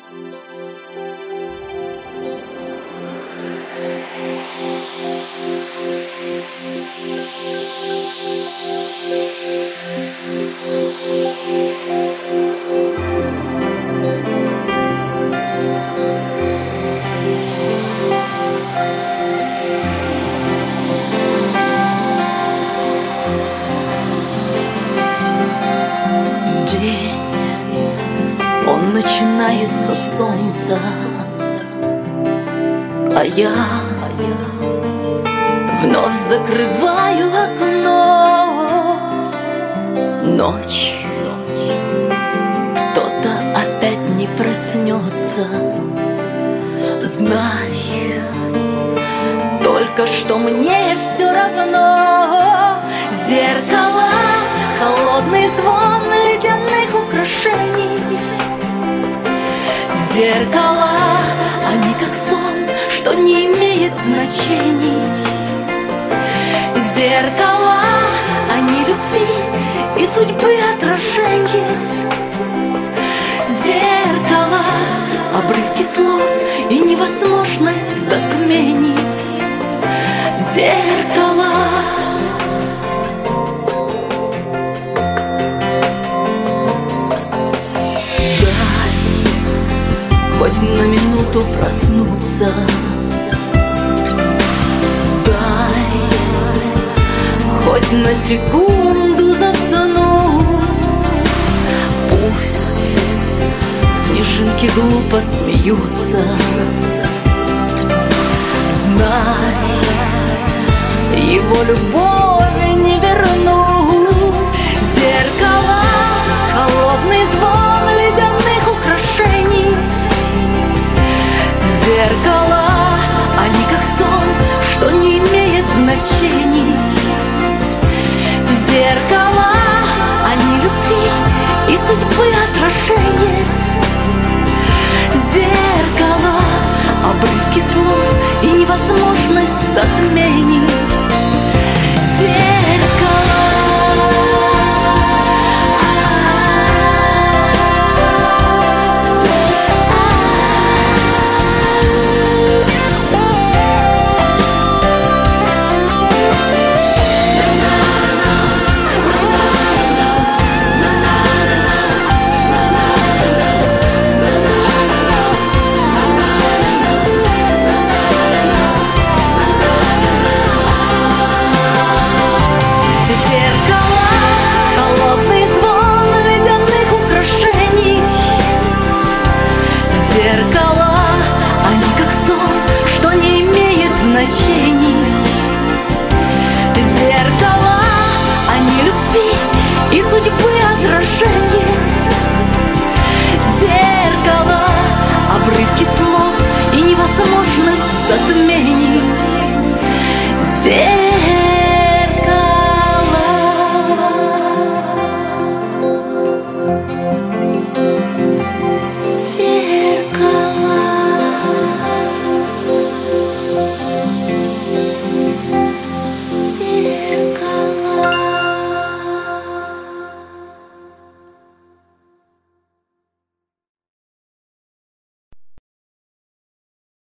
Он начинается с солнца, а я вновь закрываю окно. Ночь, кто-то опять не проснется. Знай, только что мне все равно. Зеркала, холодный звон ледяных украшений. Зеркала, они как сон, что не имеет значений. Зеркала, они любви и судьбы отражения. Зеркала, обрывки слов и невозможность затмений. Зеркала. Хоть на минуту проснуться, дай хоть на секунду заснуть. Пусть снежинки глупо смеются. Знай, его любовь не вернуть. Зеркала, холодный звон ледяных украшений. Зеркала, они как сон, что не имеет значений. Зеркала, они любви и судьбы отражения. Зеркала, обрывки слов и невозможность затмения.